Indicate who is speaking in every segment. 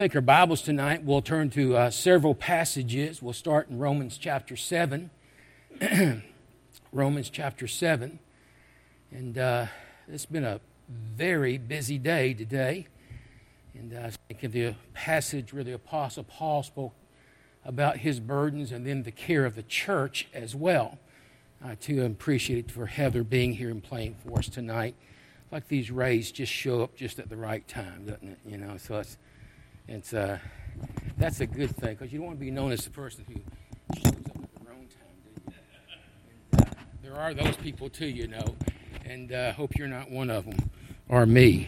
Speaker 1: Take our Bibles tonight. We'll turn to several passages. We'll start in Romans chapter 7. Romans chapter 7. And it's been a very busy day today. And I think of the passage where the Apostle Paul spoke about his burdens and then the care of the church as well. I too appreciate it for Heather being here and playing for us tonight. Like these rays just show up just at the right time, doesn't it? You know, so that's a good thing, because you don't want to be known as the person who shows up at the wrong time, do you? And, there are those people too, you know, and I hope you're not one of them, or me.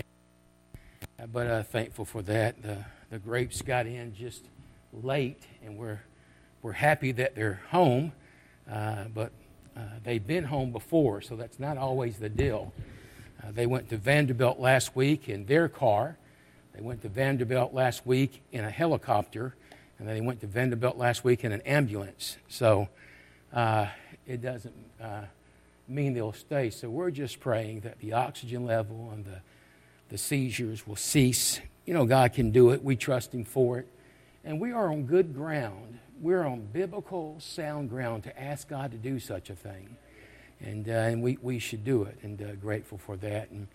Speaker 1: But thankful for that. The grapes got in just late, and we're happy that they're home, but they've been home before, so that's not always the deal. They went to Vanderbilt last week in their car. They went to Vanderbilt last week in a helicopter, and then they went to Vanderbilt last week in an ambulance. So it doesn't mean they'll stay. So we're just praying that the oxygen level and the seizures will cease. You know, God can do it. We trust Him for it. And we are on good ground. We're on biblical, sound ground to ask God to do such a thing. And we should do it, and grateful for that. And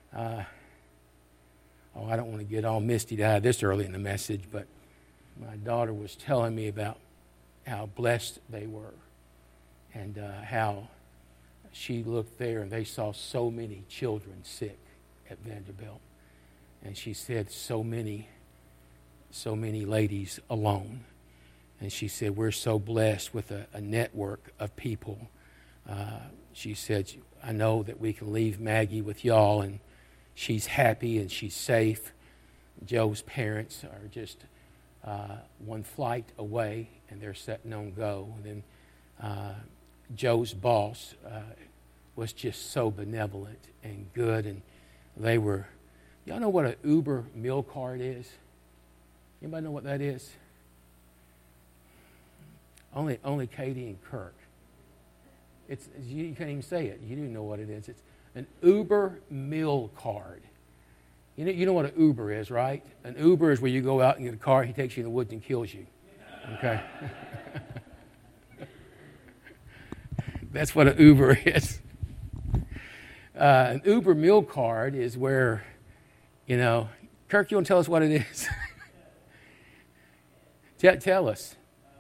Speaker 1: I don't want to get all misty-eyed this early in the message, but my daughter was telling me about how blessed they were, and how she looked there and they saw so many children sick at Vanderbilt. And she said so many ladies alone. And she said, we're so blessed with a network of people. She said, I know that we can leave Maggie with y'all, and she's happy and she's safe. Joe's parents are just one flight away, and they're setting on go. And then Joe's boss was just so benevolent and good, and they were. Y'all know what an Uber meal card is? Anybody know what that is? Only Katie and Kirk. You can't even say it. You don't know what it is. It's an Uber meal card. You know what an Uber is, right? An Uber is where you go out and get a car, he takes you in the woods and kills you. Okay? That's what an Uber is. An Uber meal card is where, you know, Kirk, you want to tell us what it is? Tell us.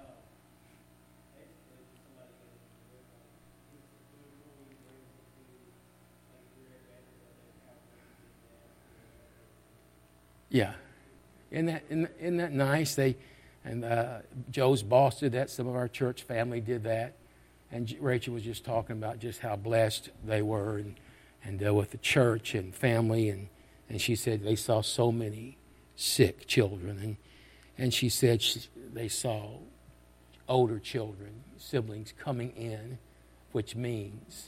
Speaker 1: Yeah, isn't that nice? Joe's boss did that. Some of our church family did that, and Rachel was just talking about just how blessed they were, and with the church and family, and she said they saw so many sick children, and she said they saw older children, siblings coming in, which means,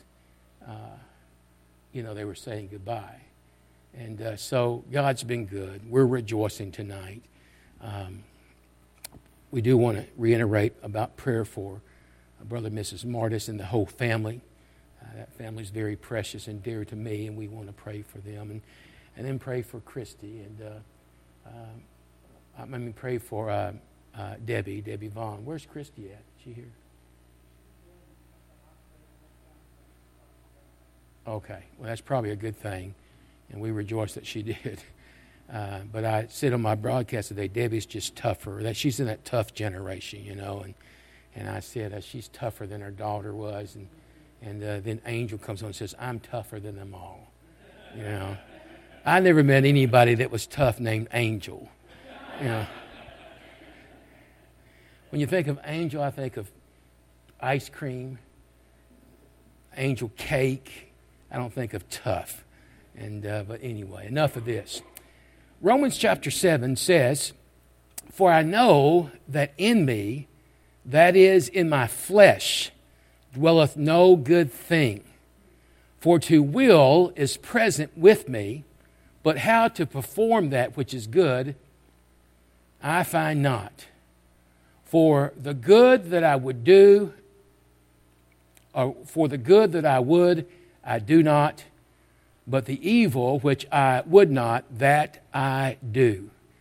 Speaker 1: they were saying goodbye. And so God's been good. We're rejoicing tonight. We do want to reiterate about prayer for Brother and Mrs. Martis and the whole family. That family is very precious and dear to me, and we want to pray for them. And then pray for Christy. And pray for Debbie Vaughn. Where's Christy at? Is she here? Okay. Well, that's probably a good thing. And we rejoice that she did. But I said on my broadcast today, Debbie's just tougher. That she's in that tough generation, you know. And I said she's tougher than her daughter was. And then Angel comes on and says, I'm tougher than them all. You know. I never met anybody that was tough named Angel. You know. When you think of Angel, I think of ice cream, angel cake. I don't think of tough. But anyway, enough of this. Romans chapter 7 says, For I know that in me, that is in my flesh, dwelleth no good thing. For to will is present with me, but how to perform that which is good, I find not. For the good that I would do, or for the good that I would, I do not. But the evil which I would not, that I do.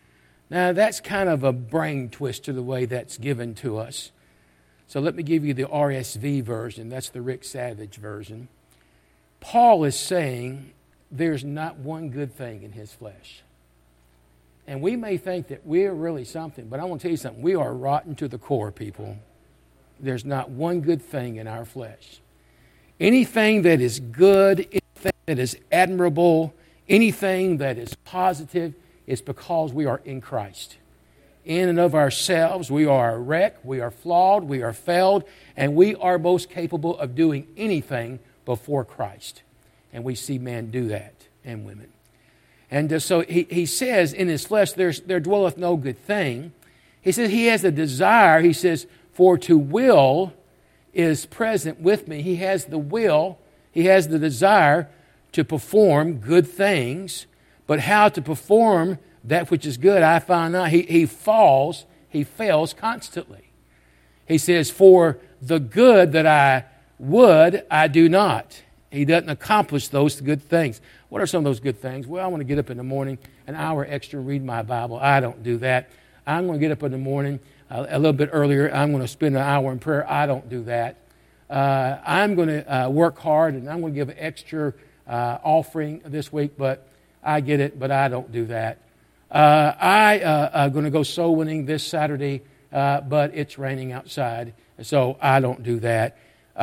Speaker 1: Now, that's kind of a brain twister the way that's given to us. So let me give you the RSV version. That's the Rick Savage version. Paul is saying there's not one good thing in his flesh. And we may think that we're really something, but I want to tell you something. We are rotten to the core, people. There's not one good thing in our flesh. Anything that is good, anything that is admirable, anything that is positive, is because we are in Christ. In and of ourselves, we are a wreck, we are flawed, we are failed, and we are most capable of doing anything before Christ. And we see men do that, and women. And so he says, in his flesh there dwelleth no good thing. He says he has a desire. He says, for to will is present with me. He has the will, he has the desire to perform good things. But how to perform that which is good, I find out. He fails constantly. He says, for the good that I would, I do not. He doesn't accomplish those good things. What are some of those good things? Well, I want to get up in the morning, an hour extra, read my Bible. I don't do that. I'm going to get up in the morning a little bit earlier. I'm going to spend an hour in prayer. I don't do that. I'm going to work hard, and I'm going to give an extra offering this week, but I get it, but I don't do that. I'm going to go soul winning this Saturday, but it's raining outside, so I don't do that.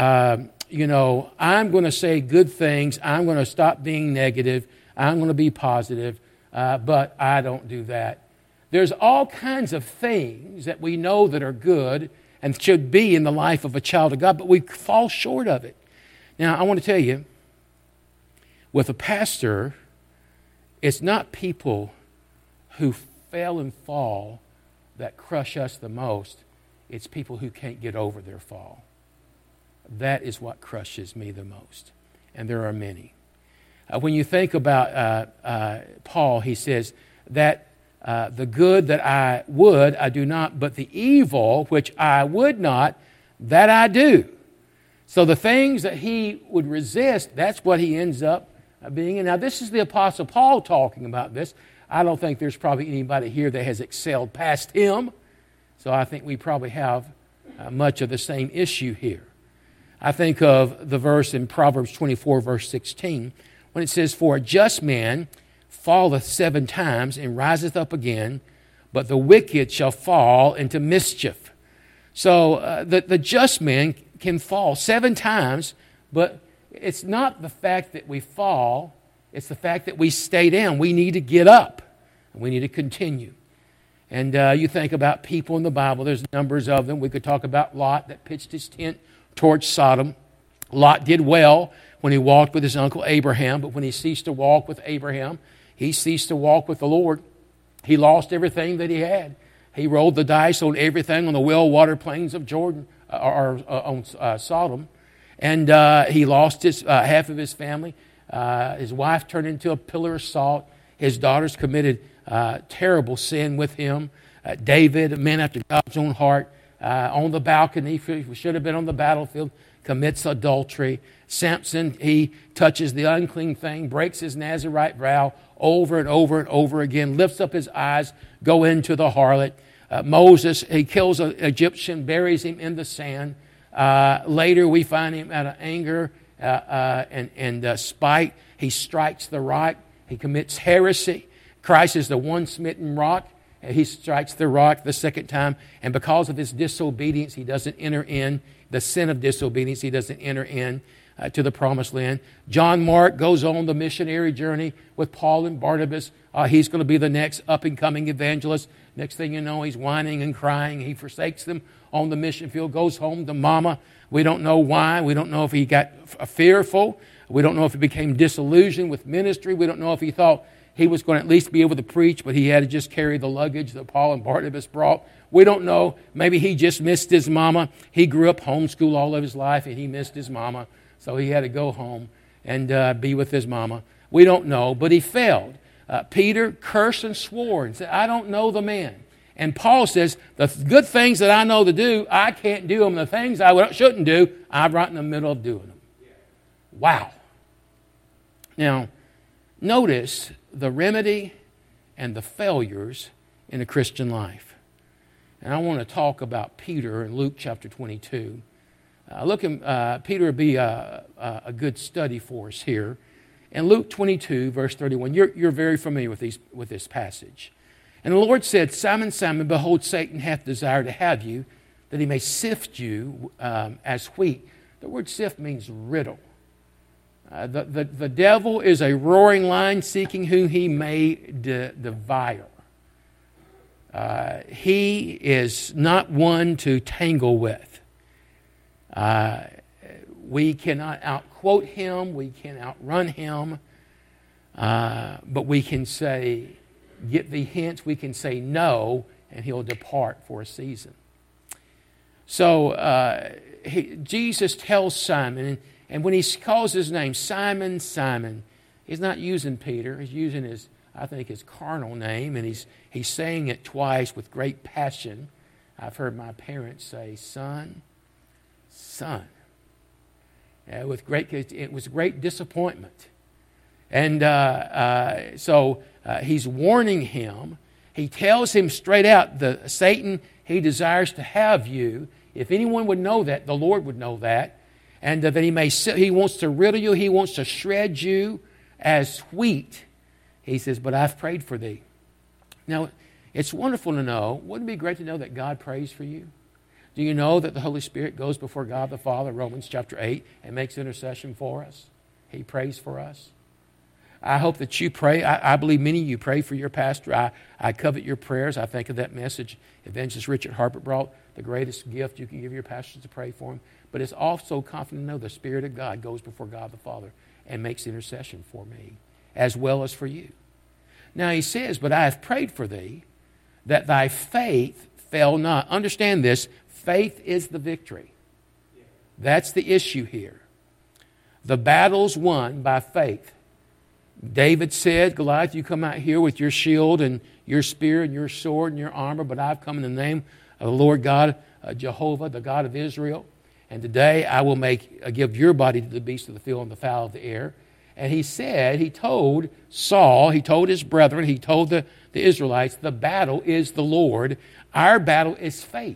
Speaker 1: I'm going to say good things. I'm going to stop being negative. I'm going to be positive, but I don't do that. There's all kinds of things that we know that are good and should be in the life of a child of God, but we fall short of it. Now, I want to tell you, with a pastor, it's not people who fail and fall that crush us the most. It's people who can't get over their fall. That is what crushes me the most. And there are many. When you think about Paul, he says that the good that I would, I do not, but the evil which I would not, that I do. So the things that he would resist, that's what he ends up being. And now this is the Apostle Paul talking about this. I don't think there's probably anybody here that has excelled past him. So I think we probably have much of the same issue here. I think of the verse in Proverbs 24, verse 16, when it says, for a just man falleth 7 times and riseth up again, but the wicked shall fall into mischief. So the just man can fall 7 times, but it's not the fact that we fall, it's the fact that we stay down. We need to get up, and we need to continue. And you think about people in the Bible, there's numbers of them. We could talk about Lot that pitched his tent towards Sodom. Lot did well when he walked with his uncle Abraham, but when he ceased to walk with Abraham, he ceased to walk with the Lord. He lost everything that he had. He rolled the dice on everything on the well-watered plains of Jordan, on Sodom, and he lost half of his family. His wife turned into a pillar of salt. His daughters committed terrible sin with him. David, a man after God's own heart, on the balcony, he should have been on the battlefield, commits adultery. Samson, he touches the unclean thing, breaks his Nazirite vow over and over and over again, lifts up his eyes, go into the harlot. Moses, he kills an Egyptian, buries him in the sand. Later, we find him out of anger and spite. He strikes the rock. He commits heresy. Christ is the one smitten rock. He strikes the rock the second time, and because of his disobedience, he doesn't enter in. The sin of disobedience, he doesn't enter in to the promised land. John Mark goes on the missionary journey with Paul and Barnabas. He's going to be the next up-and-coming evangelist. Next thing you know, he's whining and crying. He forsakes them on the mission field, goes home to mama. We don't know why. We don't know if he got fearful. We don't know if he became disillusioned with ministry. We don't know if he thought he was going to at least be able to preach, but he had to just carry the luggage that Paul and Barnabas brought. We don't know. Maybe he just missed his mama. He grew up homeschooled all of his life, and he missed his mama, so he had to go home and be with his mama. We don't know, but he failed. Peter cursed and swore and said, I don't know the man. And Paul says, the good things that I know to do, I can't do them. The things I shouldn't do, I'm right in the middle of doing them. Wow. Now, notice the remedy and the failures in the Christian life. And I want to talk about Peter in Luke chapter 22. Peter would be a good study for us here. In Luke 22, verse 31, you're very familiar with this passage. And the Lord said, Simon, Simon, behold, Satan hath desired to have you, that he may sift you as wheat. The word sift means riddle. The devil is a roaring lion seeking whom he may devour. He is not one to tangle with. We cannot outquote him. We can outrun him. But we can say, get the hints. We can say no, and he'll depart for a season. So Jesus tells Simon, and when he calls his name, Simon, Simon, he's not using Peter. He's using his carnal name, and he's saying it twice with great passion. I've heard my parents say, son. It was great disappointment. And so he's warning him. He tells him straight out, Satan, he desires to have you. If anyone would know that, the Lord would know that. And that he wants to riddle you. He wants to shred you as wheat. He says, but I've prayed for thee. Now, it's wonderful to know. Wouldn't it be great to know that God prays for you? Do you know that the Holy Spirit goes before God the Father, Romans chapter 8, and makes intercession for us? He prays for us. I hope that you pray. I believe many of you pray for your pastor. I covet your prayers. I think of that message Evangelist Richard Harper brought. The greatest gift you can give your pastor is to pray for him. But it's also confident to know the Spirit of God goes before God the Father and makes intercession for me, as well as for you. Now he says, but I have prayed for thee, that thy faith fail not. Understand this. Faith is the victory. That's the issue here. The battle's won by faith. David said, Goliath, you come out here with your shield and your spear and your sword and your armor, but I've come in the name of the Lord God, Jehovah, the God of Israel. And today I will give your body to the beasts of the field and the fowl of the air. And he told Saul, he told his brethren, he told the Israelites, the battle is the Lord. Our battle is faith.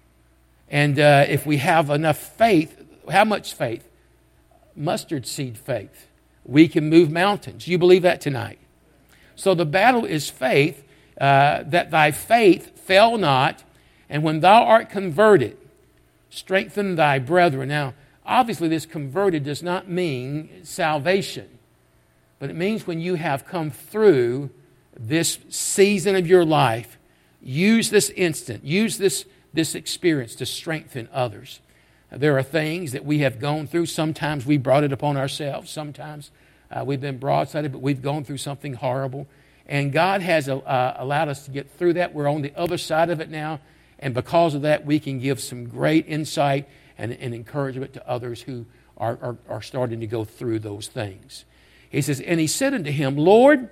Speaker 1: And if we have enough faith, how much faith? Mustard seed faith. We can move mountains. You believe that tonight? So the battle is faith, that thy faith fail not, and when thou art converted, strengthen thy brethren. Now, obviously this converted does not mean salvation, but it means when you have come through this season of your life, use this instant, use this experience to strengthen others. There are things that we have gone through. Sometimes we brought it upon ourselves. Sometimes we've been broadsided, but we've gone through something horrible. And God has allowed us to get through that. We're on the other side of it now. And because of that, we can give some great insight and encouragement to others who are starting to go through those things. He says, and he said unto him, Lord,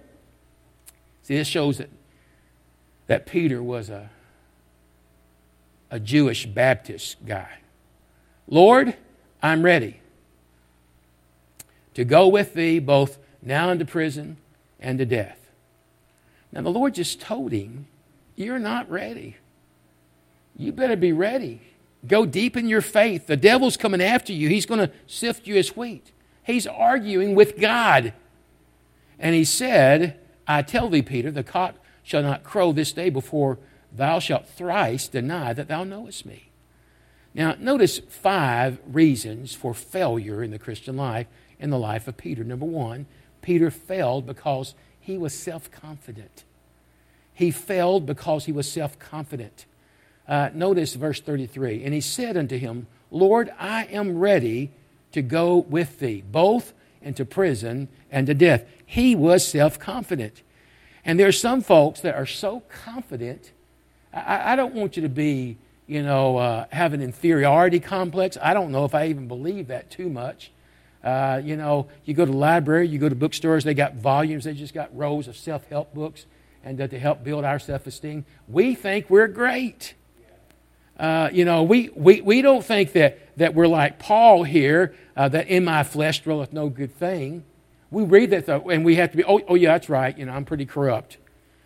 Speaker 1: see, this shows that Peter was a Jewish Baptist guy. Lord, I'm ready to go with thee both now into prison and to death. Now the Lord just told him, you're not ready. You better be ready. Go deep in your faith. The devil's coming after you. He's going to sift you as wheat. He's arguing with God. And he said, I tell thee, Peter, the cock shall not crow this day before thou shalt thrice deny that thou knowest me. Now, notice 5 reasons for failure in the Christian life, in the life of Peter. Number 1, Peter failed because he was self-confident. He failed because he was self-confident. Notice verse 33. And he said unto him, Lord, I am ready to go with thee, both into prison and to death. He was self-confident. And there are some folks that are so confident. I don't want you to be, have an inferiority complex. I don't know if I even believe that too much. You go to the library, you go to bookstores, they got volumes, they just got rows of self-help books and to help build our self-esteem. We think we're great. We don't think that we're like Paul here, that in my flesh dwelleth no good thing. We read that, and we have to be, oh yeah, that's right, I'm pretty corrupt.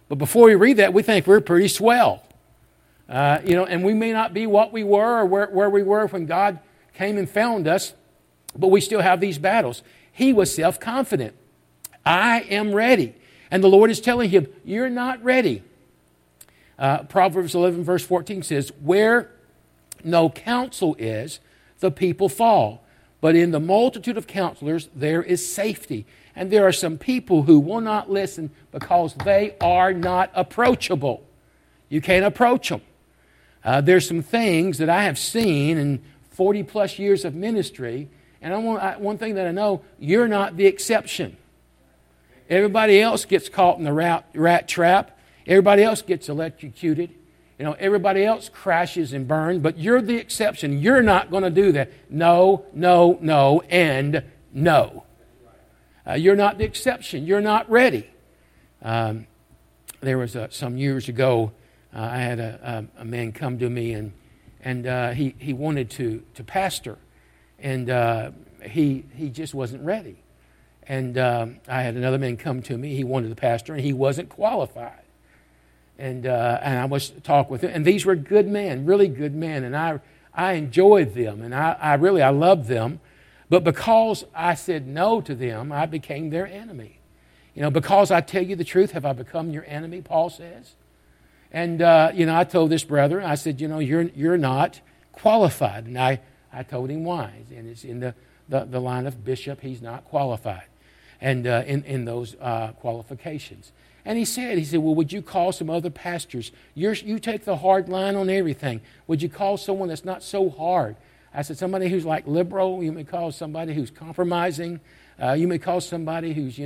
Speaker 1: But before we read that, we think we're pretty swell. And we may not be what we were or where we were when God came and found us, but we still have these battles. He was self-confident. I am ready. And the Lord is telling him, you're not ready. Proverbs 11 verse 14 says, where no counsel is, the people fall. But in the multitude of counselors, there is safety. And there are some people who will not listen because they are not approachable. You can't approach them. There's some things that I have seen in 40 plus years of ministry. And one thing that I know, you're not the exception. Everybody else gets caught in the rat trap. Everybody else gets electrocuted. Everybody else crashes and burns, but you're the exception. You're not going to do that. No, no, no, and no. You're not the exception. You're not ready. There was some years ago, I had a man come to me, and he wanted to pastor, and he just wasn't ready. And I had another man come to me. He wanted to pastor, and he wasn't qualified. And I was talking with him, and these were good men, really good men, and I enjoyed them, and I loved them. But because I said no to them, I became their enemy. Because I tell you the truth, have I become your enemy, Paul says. And, I told this brother, I said, you're not qualified. And I told him why. And it's in the line of bishop, he's not qualified. And in those qualifications. And he said, well, would you call some other pastors? You take the hard line on everything. Would you call someone that's not so hard? I said, somebody who's like liberal. You may call somebody who's compromising. You may call somebody who's,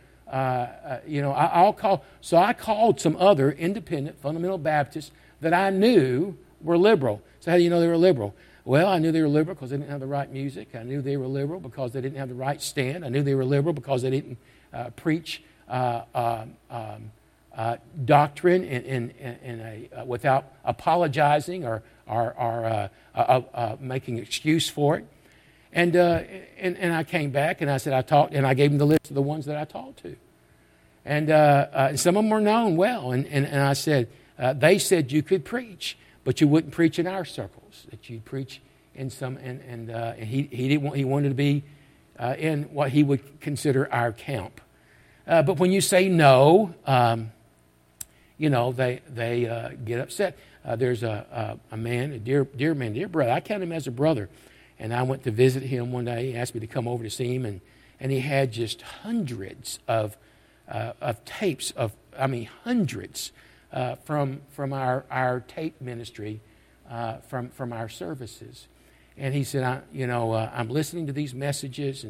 Speaker 1: I'll call. So I called some other independent fundamental Baptists that I knew were liberal. So how do you know they were liberal? Well, I knew they were liberal because they didn't have the right music. I knew they were liberal because they didn't have the right stand. I knew they were liberal because they didn't preach doctrine in without apologizing or making excuse for it. And I came back and I said, I talked, and I gave them the list of the ones that I talked to. And some of them were known well. And I said, they said you could preach, but you wouldn't preach in our circles, that you'd preach in some, and he didn't want, he wanted to be in what he would consider our camp. But when you say no, they get upset. There's a man, a dear man, dear brother. I count him as a brother. And I went to visit him one day. He asked me to come over to see him, and he had just hundreds of tapes hundreds from our tape ministry, from our services. And he said, I'm listening to these messages,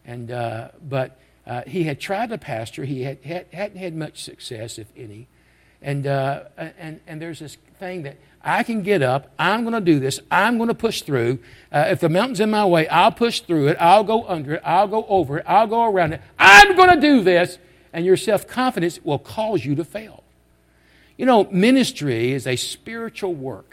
Speaker 1: but he had tried to pastor. He hadn't had much success, if any. And there's this thing that I can get up, I'm going to do this, I'm going to push through. If the mountain's in my way, I'll push through it, I'll go under it, I'll go over it, I'll go around it. I'm going to do this. And your self-confidence will cause you to fail. Ministry is a spiritual work.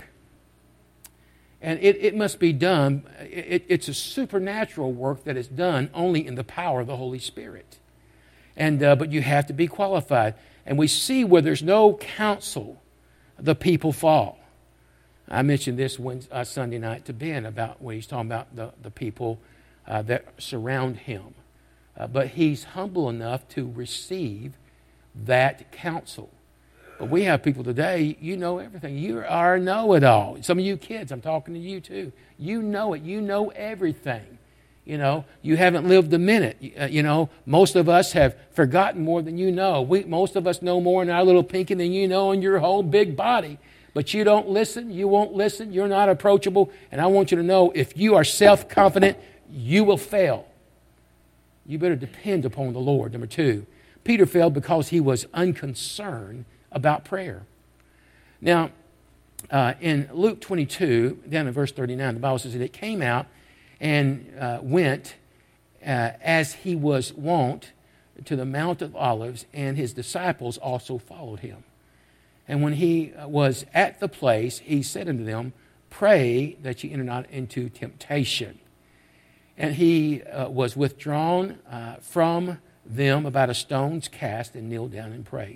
Speaker 1: And it must be done. It's a supernatural work that is done only in the power of the Holy Spirit. But you have to be qualified. And we see where there's no counsel, the people fall. I mentioned this Sunday night to Ben about when he's talking about the people that surround him. But he's humble enough to receive that counsel. But we have people today, you know everything. You are a know-it-all. Some of you kids, I'm talking to you too. You know it. You know everything. You haven't lived a minute. Most of us have forgotten more than you know. Most of us know more in our little pinky than you know in your whole big body. But you don't listen. You won't listen. You're not approachable. And I want you to know, if you are self-confident, you will fail. You better depend upon the Lord. Number two, Peter failed because he was unconcerned about prayer. Now, in Luke 22, down in verse 39, the Bible says that it came out and went as he was wont to the Mount of Olives, and his disciples also followed him. And when he was at the place, he said unto them, pray that ye enter not into temptation. And he was withdrawn from them about a stone's cast and kneeled down and prayed.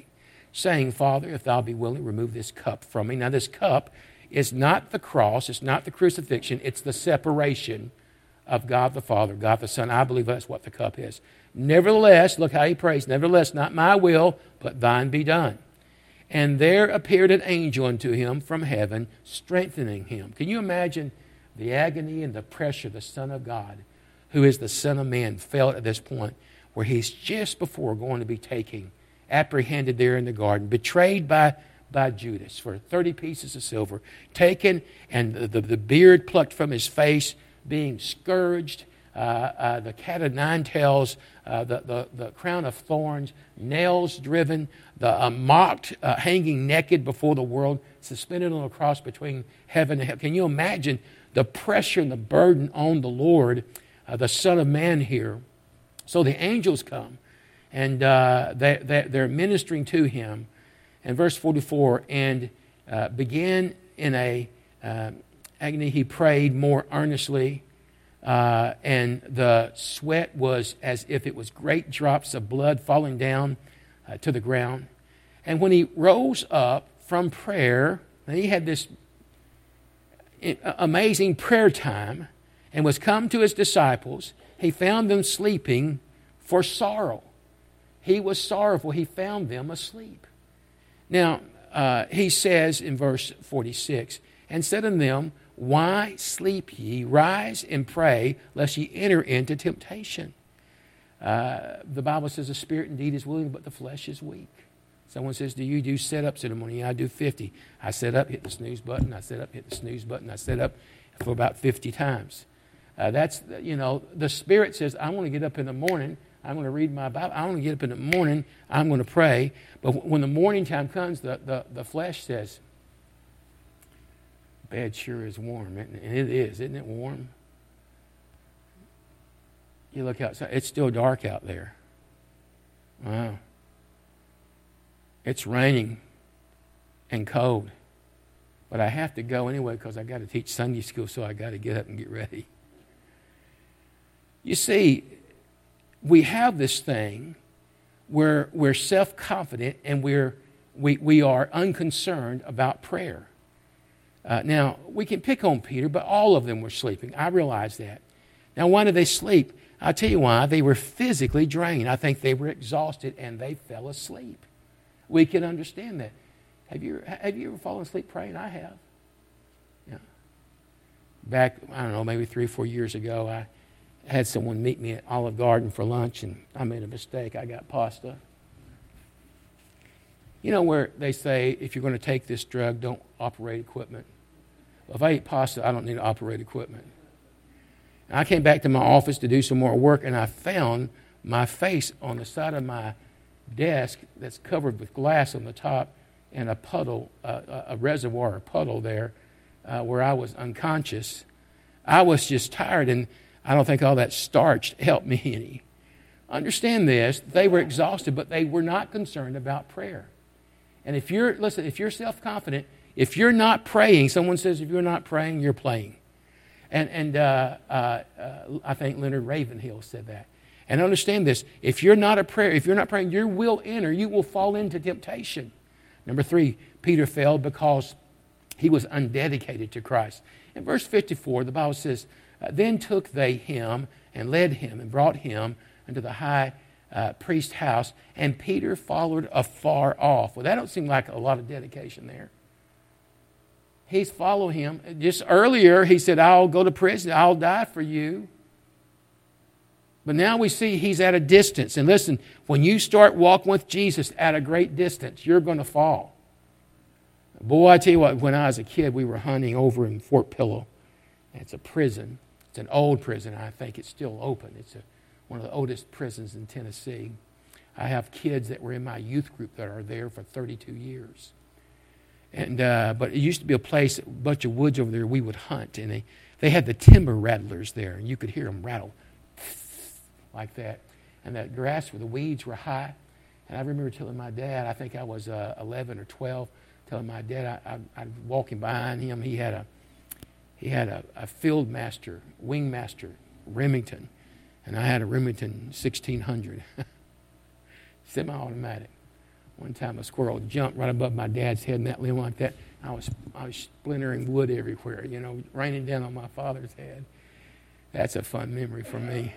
Speaker 1: saying, Father, if thou be willing, remove this cup from me. Now, this cup is not the cross, it's not the crucifixion, it's the separation of God the Father, God the Son. I believe that's what the cup is. Nevertheless, look how he prays, nevertheless, not my will, but thine be done. And there appeared an angel unto him from heaven, strengthening him. Can you imagine the agony and the pressure the Son of God, who is the Son of Man, felt at this point, where he's just before going to be taken, apprehended there in the garden, betrayed by Judas for 30 pieces of silver, taken and the beard plucked from his face, being scourged, the cat of nine tails, the crown of thorns, nails driven, the mocked, hanging naked before the world, suspended on a cross between heaven and hell. Can you imagine the pressure and the burden on the Lord, the Son of Man here? So the angels come, and they're ministering to him. And verse 44, and began in a agony, he prayed more earnestly, and the sweat was as if it was great drops of blood falling down to the ground. And when he rose up from prayer, and he had this amazing prayer time, and was come to his disciples, he found them sleeping for sorrow. He was sorrowful. He found them asleep. Now, he says in verse 46, and said unto them, why sleep ye? Rise and pray, lest ye enter into temptation. The Bible says the spirit indeed is willing, but the flesh is weak. Someone says, do you do sit-ups in the morning? I do 50. I sit up, hit the snooze button. I sit up, hit the snooze button. I sit up for about 50 times. That's, the Spirit says, I want to get up in the morning. I'm going to read my Bible. I want to get up in the morning. I'm going to pray. But when the morning time comes, the flesh says, bed sure is warm. And it is. Isn't it warm? You look outside. It's still dark out there. Wow. It's raining and cold. But I have to go anyway because I got to teach Sunday school, so I got to get up and get ready. You see, we have this thing where we're self-confident and we are unconcerned about prayer. Now, we can pick on Peter, but all of them were sleeping. I realize that. Now, why did they sleep? I'll tell you why. They were physically drained. I think they were exhausted and they fell asleep. We can understand that. Have you ever fallen asleep praying? I have. Yeah. Back, I don't know, maybe 3 or 4 years ago, I had someone meet me at Olive Garden for lunch, and I made a mistake. I got pasta. You know where they say, if you're going to take this drug, don't operate equipment. Well, if I eat pasta, I don't need to operate equipment. And I came back to my office to do some more work, and I found my face on the side of my desk that's covered with glass on the top, and a puddle, a reservoir, a puddle there, where I was unconscious. I was just tired, and I don't think all that starch helped me any. Understand this, they were exhausted, but they were not concerned about prayer. And if you're self-confident, if you're not praying, someone says if you're not praying, you're playing. And I think Leonard Ravenhill said that. And understand this, if you're not praying, you will fall into temptation. Number 3, Peter fell because he was undedicated to Christ. In verse 54, the Bible says, then took they him and led him and brought him into the high priest's house, and Peter followed afar off. Well, that don't seem like a lot of dedication there. He's following him. Just earlier, he said, I'll go to prison. I'll die for you. But now we see he's at a distance. And listen, when you start walking with Jesus at a great distance, you're going to fall. Boy, I tell you what, when I was a kid, we were hunting over in Fort Pillow. It's a prison. It's an old prison. I think it's still open. It's one of the oldest prisons in Tennessee. I have kids that were in my youth group that are there for 32 years. And but it used to be a place, a bunch of woods over there we would hunt. And they had the timber rattlers there, and you could hear them rattle like that. And the grass where the weeds were high. And I remember telling my dad, I think I was 11 or 12, telling my dad, I'm walking behind him. He had a field master, wing master, Remington. And I had a Remington 1600, semi-automatic. One time a squirrel jumped right above my dad's head in that limb like that. I was splintering wood everywhere, raining down on my father's head. That's a fun memory for me.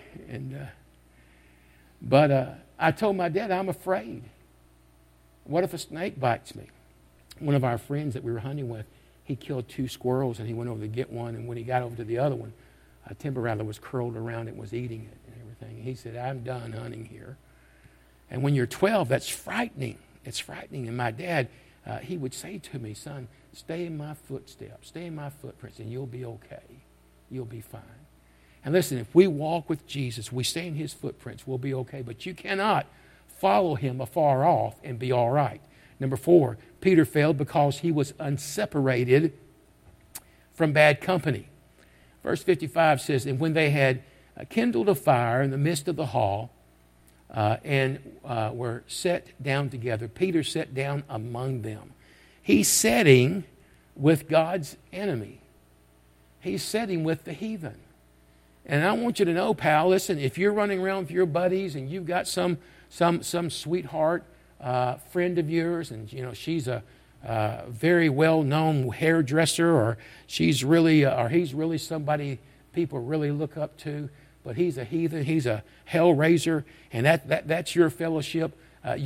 Speaker 1: But I told my dad, I'm afraid. What if a snake bites me? One of our friends that we were hunting with, he killed 2 squirrels, and he went over to get one, and when he got over to the other one, a timber rattler was curled around it and was eating it and everything. He said, I'm done hunting here. And when you're 12, that's frightening. It's frightening. And my dad, he would say to me, son, stay in my footsteps, stay in my footprints, and you'll be okay. You'll be fine. And listen, if we walk with Jesus, we stay in his footprints, we'll be okay. But you cannot follow him afar off and be all right. Number 4, Peter failed because he was unseparated from bad company. Verse 55 says, and when they had kindled a fire in the midst of the hall and were set down together, Peter sat down among them. He's sitting with God's enemy. He's sitting with the heathen. And I want you to know, pal, listen, if you're running around with your buddies and you've got some sweetheart friend of yours, and she's a very well-known hairdresser, or she's really, or he's really somebody people really look up to, but he's a heathen, he's a hellraiser, and that's your fellowship.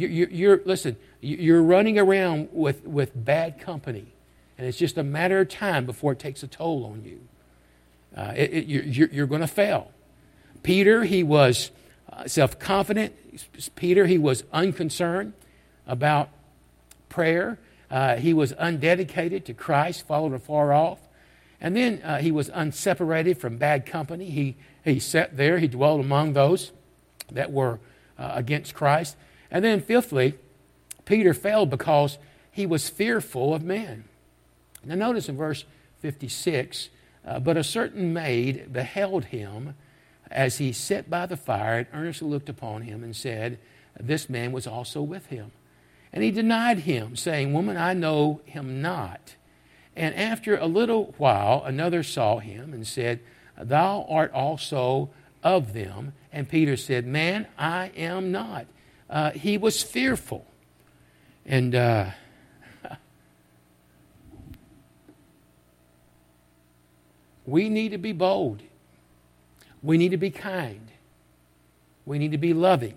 Speaker 1: You're running around with bad company, and it's just a matter of time before it takes a toll on you. You're going to fail. Peter, he was self-confident. Peter, he was unconcerned about prayer. He was undedicated to Christ, followed afar off. And then he was unseparated from bad company. He sat there. He dwelled among those that were against Christ. And then fifthly, Peter failed because he was fearful of men. Now notice in verse 56, but a certain maid beheld him as he sat by the fire and earnestly looked upon him and said, this man was also with him. And he denied him, saying, woman, I know him not. And after a little while, another saw him and said, thou art also of them. And Peter said, man, I am not. He was fearful. And we need to be bold. We need to be kind. We need to be loving.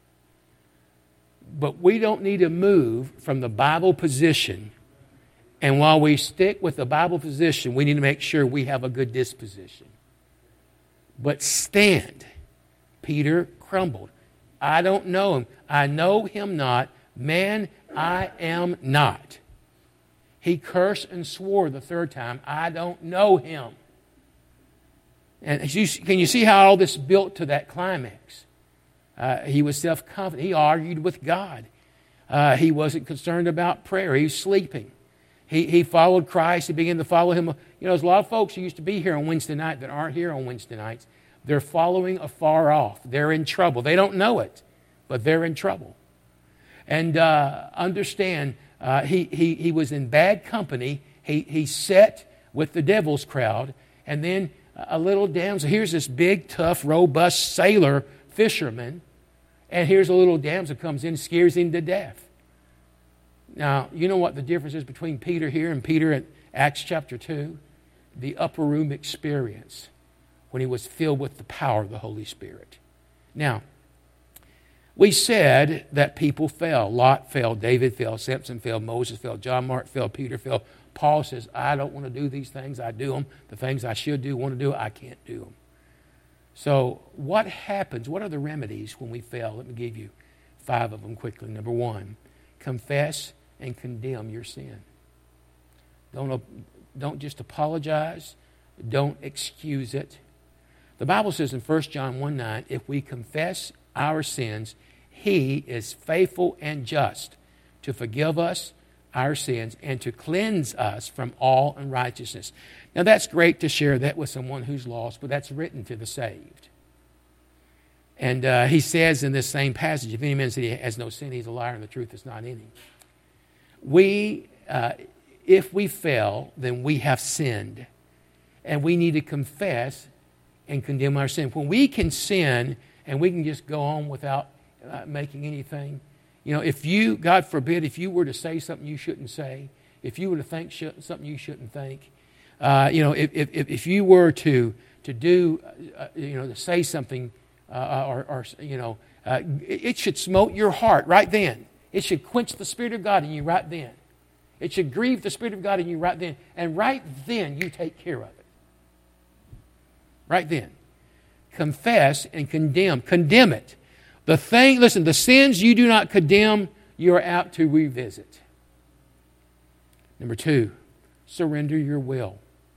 Speaker 1: But we don't need to move from the Bible position. And while we stick with the Bible position, we need to make sure we have a good disposition. But stand. Peter crumbled. I don't know him. I know him not. Man, I am not. He cursed and swore the third time. I don't know him. And can you see how all this built to that climax? He was self-confident. He argued with God. He wasn't concerned about prayer. He was sleeping. He followed Christ. He began to follow him. There's a lot of folks who used to be here on Wednesday night that aren't here on Wednesday nights. They're following afar off. They're in trouble. They don't know it, but they're in trouble. And understand, he was in bad company. He sat with the devil's crowd, and then a little damsel. Here's this big, tough, robust sailor fisherman, and here's a little damsel comes in and scares him to death. Now, you know what the difference is between Peter here and Peter in Acts chapter 2? The upper room experience when he was filled with the power of the Holy Spirit. Now, we said that people fell. Lot fell, David fell, Samson fell, Moses fell, John Mark fell, Peter fell. Paul says, I don't want to do these things. I do them. The things I should do, want to do, I can't do them. So what happens? What are the remedies when we fail? Let me give you 5 of them quickly. Number 1, confess and condemn your sin. Don't just apologize. Don't excuse it. The Bible says in 1 John 1:9, if we confess our sins, he is faithful and just to forgive us our sins and to cleanse us from all unrighteousness. Now that's great to share that with someone who's lost, but that's written to the saved. And he says in this same passage, if any man says he has no sin, he's a liar and the truth is not in him. If we fail, then we have sinned. And we need to confess and condemn our sin. When we can sin and we can just go on without making anything, You know, if you, God forbid, if you were to say something you shouldn't say, if you were to think something you shouldn't think, if you were to do, to say something, it should smote your heart right then. It should quench the Spirit of God in you right then. It should grieve the Spirit of God in you right then. And right then, you take care of it. Right then. Confess and condemn. Condemn it. The sins you do not condemn, you are apt to revisit. Number 2, surrender your will.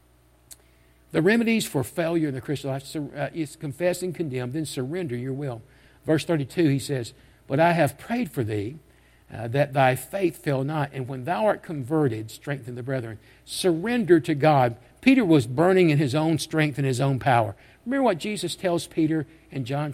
Speaker 1: The remedies for failure in the Christian life is confess and condemn, then surrender your will. Verse 32, he says, "But I have prayed for thee, that thy faith fail not, and when thou art converted, strengthen the brethren." Surrender to God. Peter was burning in his own strength and his own power. Remember what Jesus tells Peter in John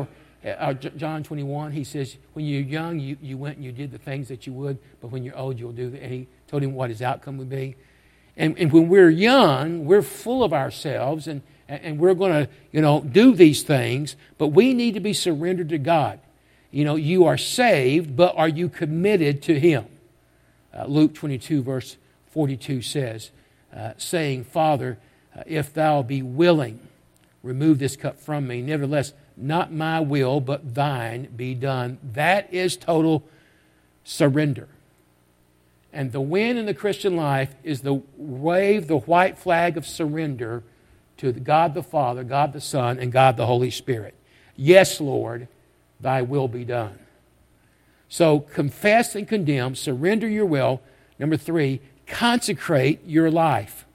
Speaker 1: 21? He says, when you're young, you went and you did the things that you would, but when you're old, you'll do that. And he told him what his outcome would be. And when we're young, we're full of ourselves, and we're going to, do these things, but we need to be surrendered to God. You are saved, but are you committed to Him? Luke 22, verse 42 says, saying, "Father, if thou be willing, remove this cup from me. Nevertheless, not my will, but thine be done." That is total surrender. And the win in the Christian life is to wave the white flag of surrender to God the Father, God the Son, and God the Holy Spirit. Yes, Lord, thy will be done. So confess and condemn, surrender your will. Number 3, consecrate your life.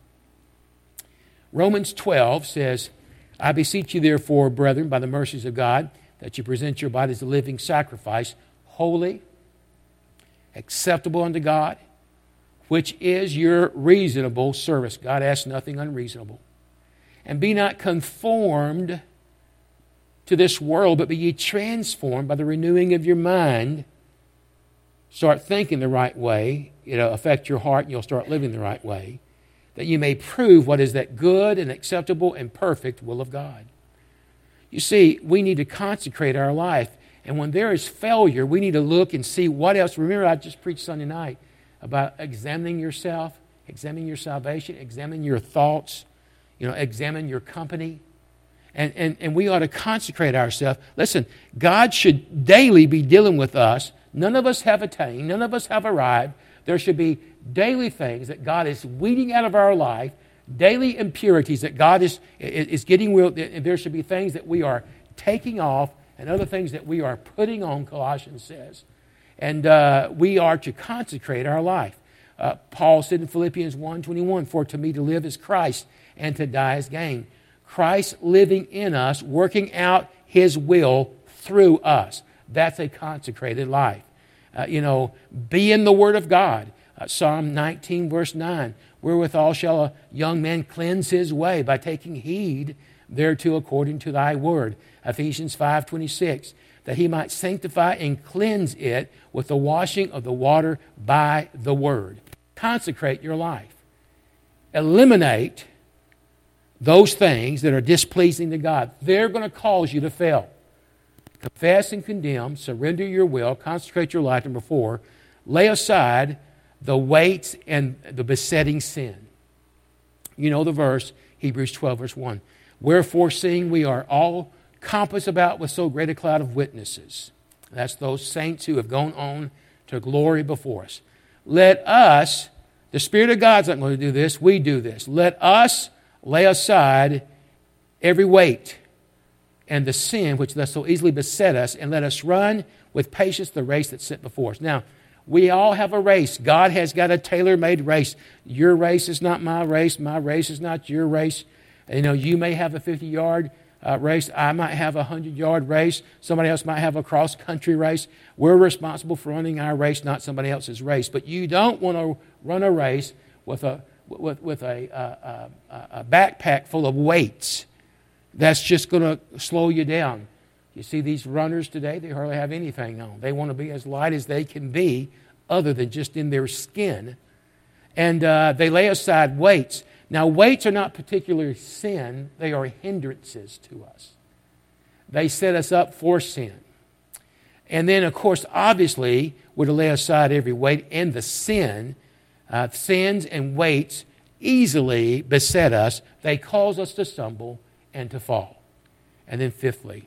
Speaker 1: Romans 12 says, "I beseech you therefore, brethren, by the mercies of God, that you present your bodies a living sacrifice, holy, acceptable unto God, which is your reasonable service." God asks nothing unreasonable. "And be not conformed to this world, but be ye transformed by the renewing of your mind." Start thinking the right way. It'll affect your heart, and you'll start living the right way, that you may prove what is that good and acceptable and perfect will of God. You see, we need to consecrate our life. And when there is failure, we need to look and see what else. Remember, I just preached Sunday night about examining yourself, examining your salvation, examining your thoughts, examine your company. And we ought to consecrate ourselves. Listen, God should daily be dealing with us. None of us have attained. None of us have arrived. There should be daily things that God is weeding out of our life, daily impurities that God is getting rid of. There should be things that we are taking off and other things that we are putting on, Colossians says. And we are to consecrate our life. Paul said in Philippians 1:21, "For to me to live is Christ, and to die is gain." Christ living in us, working out His will through us. That's a consecrated life. Be in the Word of God. Psalm 19, verse 9, "Wherewithal shall a young man cleanse his way? By taking heed thereto according to thy word." Ephesians 5:26, "That he might sanctify and cleanse it with the washing of the water by the word." Consecrate your life. Eliminate those things that are displeasing to God. They're going to cause you to fail. Confess and condemn, surrender your will, consecrate your life. Number 4, lay aside the weights and the besetting sin. You know the verse, Hebrews 12, verse 1. "Wherefore, seeing we are all compassed about with so great a cloud of witnesses." That's those saints who have gone on to glory before us. "Let us," the Spirit of God's not going to do this, we do this. "Let us lay aside every weight and the sin which doth so easily beset us, and let us run with patience the race that's set before us." Now, we all have a race. God has got a tailor-made race. Your race is not my race. My race is not your race. You may have a 50-yard race. I might have a 100-yard race. Somebody else might have a cross-country race. We're responsible for running our race, not somebody else's race. But you don't want to run a race with a backpack full of weights. That's just going to slow you down. You see these runners today, they hardly have anything on. They want to be as light as they can be other than just in their skin. And they lay aside weights. Now, weights are not particular sin. They are hindrances to us. They set us up for sin. And then, of course, obviously, we're to lay aside every weight and the sins and weights easily beset us. They cause us to stumble and to fall. And then fifthly,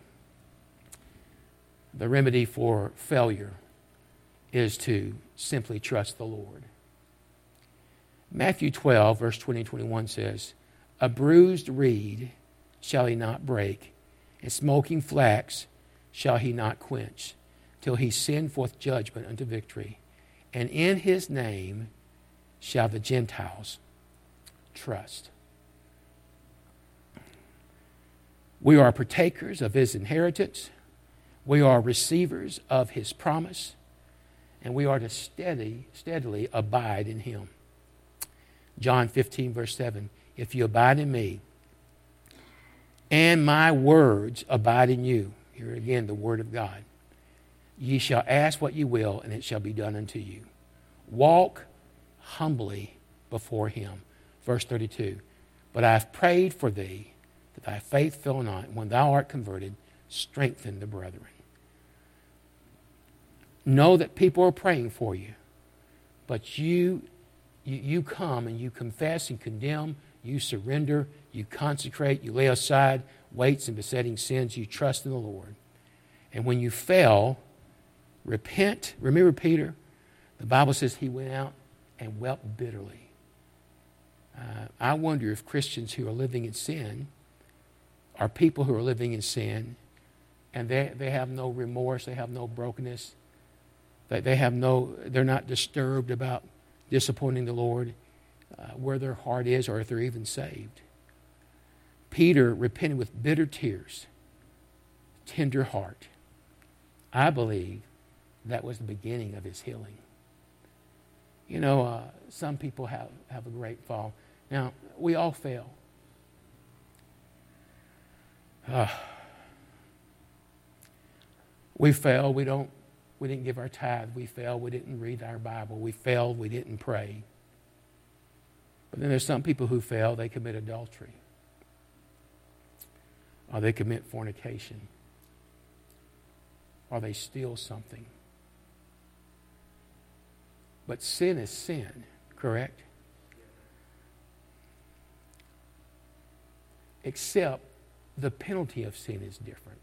Speaker 1: the remedy for failure is to simply trust the Lord. Matthew 12, verse 20-21 says, "A bruised reed shall he not break, and smoking flax shall he not quench, till he send forth judgment unto victory. And in his name shall the Gentiles trust." We are partakers of his inheritance. We are receivers of his promise. And we are to steadily abide in him. John 15, verse 7, "If you abide in me, and my words abide in you," here again the word of God, "ye shall ask what ye will, and it shall be done unto you." Walk humbly before him. Verse 32, "But I have prayed for thee, that thy faith fail not, and when thou art converted, strengthen the brethren." Know that people are praying for you, but you come and you confess and condemn, you surrender, you consecrate, you lay aside weights and besetting sins, you trust in the Lord. And when you fail, repent. Remember Peter? The Bible says he went out and wept bitterly. I wonder if Christians who are living in sin are people who are living in sin and they have no remorse, they have no brokenness, they're not disturbed about disappointing the Lord, where their heart is, or if they're even saved. Peter repented with bitter tears, tender heart. I believe that was the beginning of his healing. You know, some people have a great fall. Now, we all fail. We fail. We didn't give our tithe. We failed. We didn't read our Bible. We failed. We didn't pray. But then there's some people who fail. They commit adultery. Or they commit fornication. Or they steal something. But sin is sin, correct? Except the penalty of sin is different.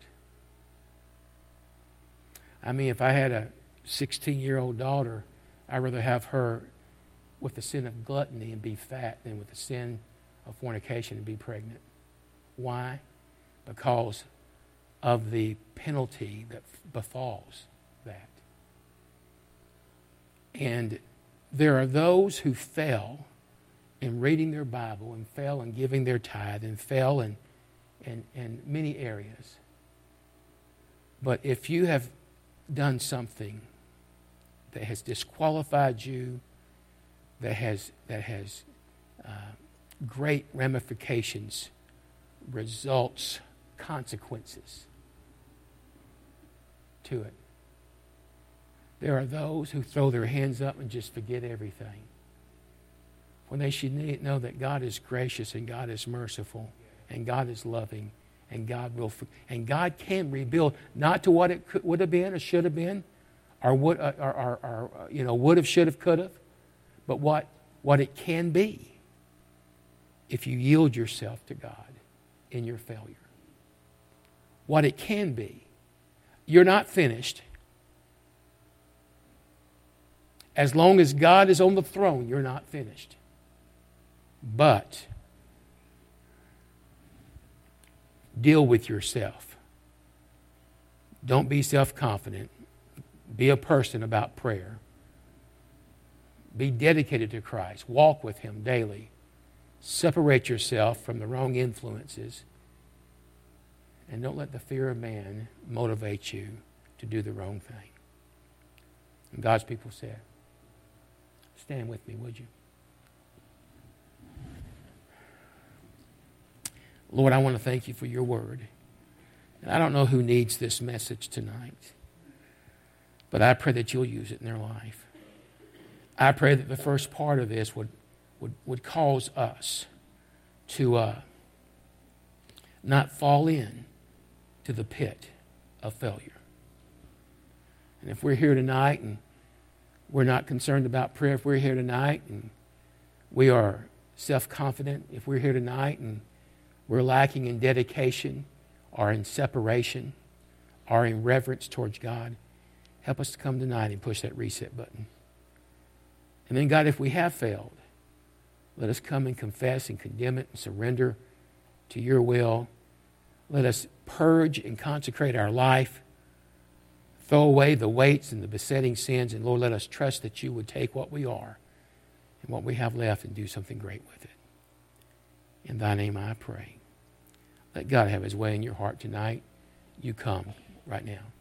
Speaker 1: I mean, if I had a 16-year-old daughter, I'd rather have her with the sin of gluttony and be fat than with the sin of fornication and be pregnant. Why? Because of the penalty that befalls that. And there are those who fail in reading their Bible and fail in giving their tithe and fail in many areas. But if you have done something that has disqualified you, that has great ramifications, results, consequences to it. There are those who throw their hands up and just forget everything, when they should know that God is gracious and God is merciful and God is loving and God can rebuild, not to what it would have been or should have been, or would have, should have, could have, but what it can be if you yield yourself to God in your failure. What it can be. You're not finished. As long as God is on the throne, you're not finished. But deal with yourself. Don't be self-confident. Be a person about prayer. Be dedicated to Christ. Walk with Him daily. Separate yourself from the wrong influences. And don't let the fear of man motivate you to do the wrong thing. And God's people said, stand with me, would you? Lord, I want to thank you for your word. And I don't know who needs this message tonight, but I pray that you'll use it in their life. I pray that the first part of this would cause us to not fall in to the pit of failure. And if we're here tonight and we're not concerned about prayer, if we're here tonight and we are self-confident, if we're here tonight and we're lacking in dedication or in separation or in reverence towards God, help us to come tonight and push that reset button. And then, God, if we have failed, let us come and confess and condemn it and surrender to your will. Let us purge and consecrate our life. Throw away the weights and the besetting sins. And Lord, let us trust that you would take what we are and what we have left and do something great with it. In thy name I pray. Let God have his way in your heart tonight. You come right now.